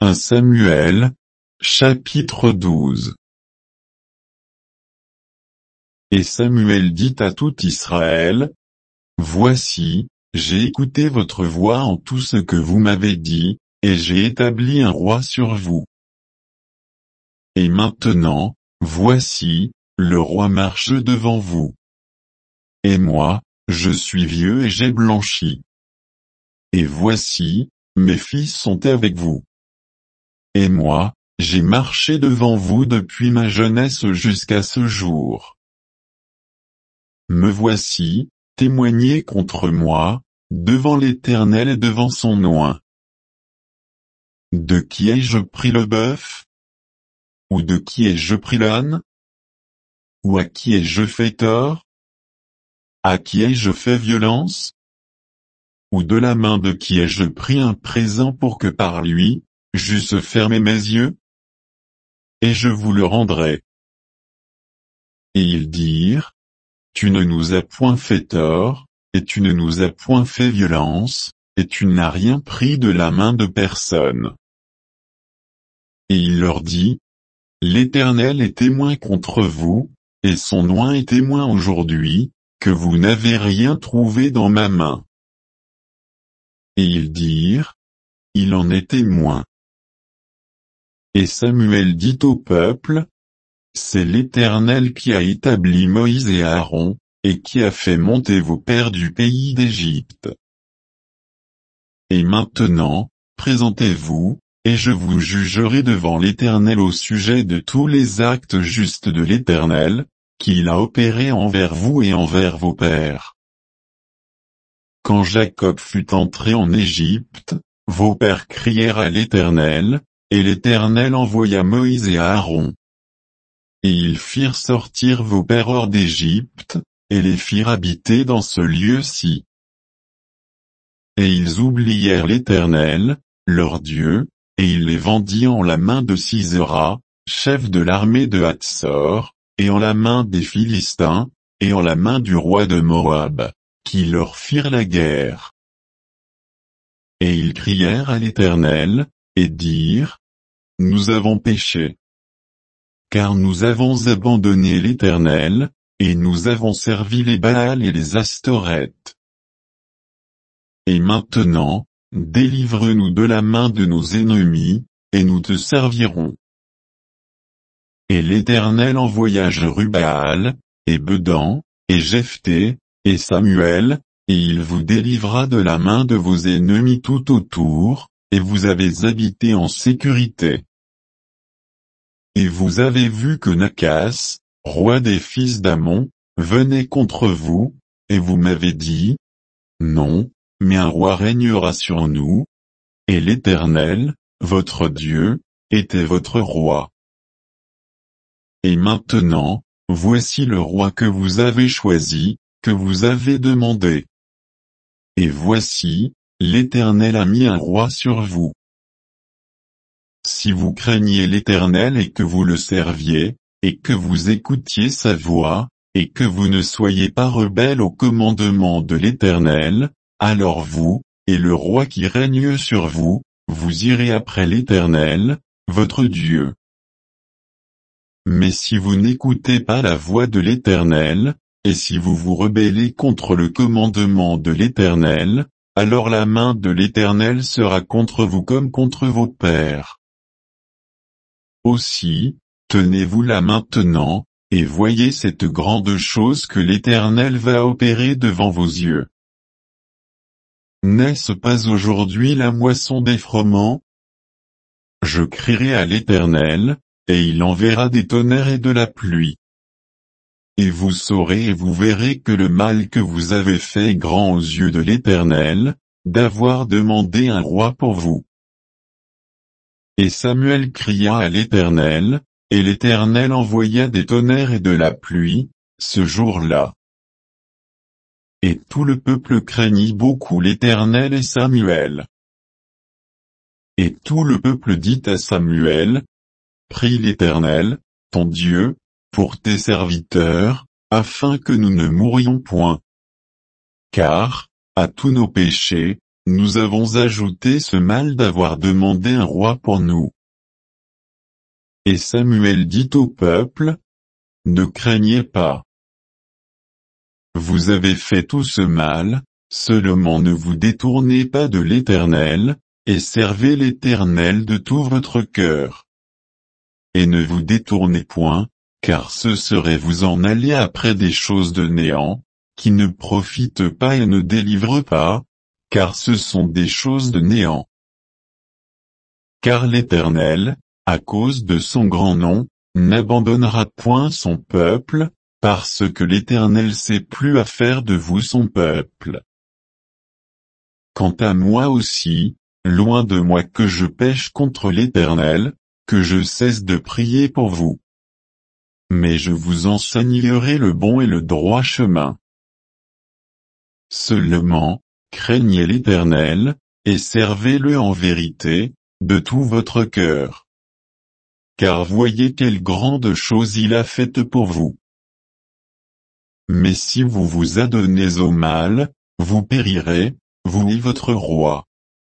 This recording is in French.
1 Samuel, chapitre 12. Et Samuel dit à tout Israël: Voici, j'ai écouté votre voix en tout ce que vous m'avez dit, et j'ai établi un roi sur vous. Et maintenant, voici, le roi marche devant vous. Et moi, je suis vieux et j'ai blanchi. Et voici, mes fils sont avec vous. Et moi, j'ai marché devant vous depuis ma jeunesse jusqu'à ce jour. Me voici, témoignez contre moi, devant l'Éternel et devant son oint. De qui ai-je pris le bœuf? Ou de qui ai-je pris l'âne? Ou à qui ai-je fait tort? À qui ai-je fait violence? Ou de la main de qui ai-je pris un présent pour que par lui, j'eusse fermé mes yeux? Et je vous le rendrai. Et ils dirent: Tu ne nous as point fait tort, et tu ne nous as point fait violence, et tu n'as rien pris de la main de personne. Et il leur dit: L'Éternel est témoin contre vous, et son oint est témoin aujourd'hui, que vous n'avez rien trouvé dans ma main. Et ils dirent: Il en est témoin. Et Samuel dit au peuple: C'est l'Éternel qui a établi Moïse et Aaron, et qui a fait monter vos pères du pays d'Égypte. Et maintenant, présentez-vous, et je vous jugerai devant l'Éternel au sujet de tous les actes justes de l'Éternel, qu'il a opérés envers vous et envers vos pères. Quand Jacob fut entré en Égypte, vos pères crièrent à l'Éternel, et l'Éternel envoya Moïse et Aaron. Et ils firent sortir vos pères hors d'Égypte, et les firent habiter dans ce lieu-ci. Et ils oublièrent l'Éternel, leur Dieu, et il les vendit en la main de Sisera, chef de l'armée de Hatsor, et en la main des Philistins, et en la main du roi de Moab, qui leur firent la guerre. Et ils crièrent à l'Éternel, et dirent: Nous avons péché. Car nous avons abandonné l'Éternel, et nous avons servi les Baals et les Astoreth. Et maintenant, délivre-nous de la main de nos ennemis, et nous te servirons. Et l'Éternel envoya Jerubbaal, et Bedan, et Jephthé, et Samuel, et il vous délivra de la main de vos ennemis tout autour, et vous avez habité en sécurité. Et vous avez vu que Nakas, roi des fils d'Ammon, venait contre vous, et vous m'avez dit: Non, mais un roi régnera sur nous. Et l'Éternel, votre Dieu, était votre roi. Et maintenant, voici le roi que vous avez choisi, que vous avez demandé. Et voici, l'Éternel a mis un roi sur vous. Si vous craigniez l'Éternel et que vous le serviez, et que vous écoutiez sa voix, et que vous ne soyez pas rebelles au commandement de l'Éternel, alors vous, et le roi qui règne sur vous, vous irez après l'Éternel, votre Dieu. Mais si vous n'écoutez pas la voix de l'Éternel, et si vous vous rebellez contre le commandement de l'Éternel, alors la main de l'Éternel sera contre vous comme contre vos pères. Aussi, tenez-vous là maintenant, et voyez cette grande chose que l'Éternel va opérer devant vos yeux. N'est-ce pas aujourd'hui la moisson des froment? Je crierai à l'Éternel, et il enverra des tonnerres et de la pluie. Et vous saurez et vous verrez que le mal que vous avez fait est grand aux yeux de l'Éternel, d'avoir demandé un roi pour vous. Et Samuel cria à l'Éternel, et l'Éternel envoya des tonnerres et de la pluie, ce jour-là. Et tout le peuple craignit beaucoup l'Éternel et Samuel. Et tout le peuple dit à Samuel: Prie l'Éternel, ton Dieu, pour tes serviteurs, afin que nous ne mourions point. Car, à tous nos péchés, nous avons ajouté ce mal d'avoir demandé un roi pour nous. Et Samuel dit au peuple, ne craignez pas. Vous avez fait tout ce mal, seulement ne vous détournez pas de l'Éternel, et servez l'Éternel de tout votre cœur. Et ne vous détournez point, car ce serait vous en aller après des choses de néant, qui ne profitent pas et ne délivrent pas, car ce sont des choses de néant. Car l'Éternel, à cause de son grand nom, n'abandonnera point son peuple, parce que l'Éternel sait plus à faire de vous son peuple. Quant à moi aussi, loin de moi que je pêche contre l'Éternel, que je cesse de prier pour vous. Mais je vous enseignerai le bon et le droit chemin. Seulement, craignez l'Éternel, et servez-le en vérité, de tout votre cœur. Car voyez quelle grande chose il a faite pour vous. Mais si vous vous adonnez au mal, vous périrez, vous et votre roi.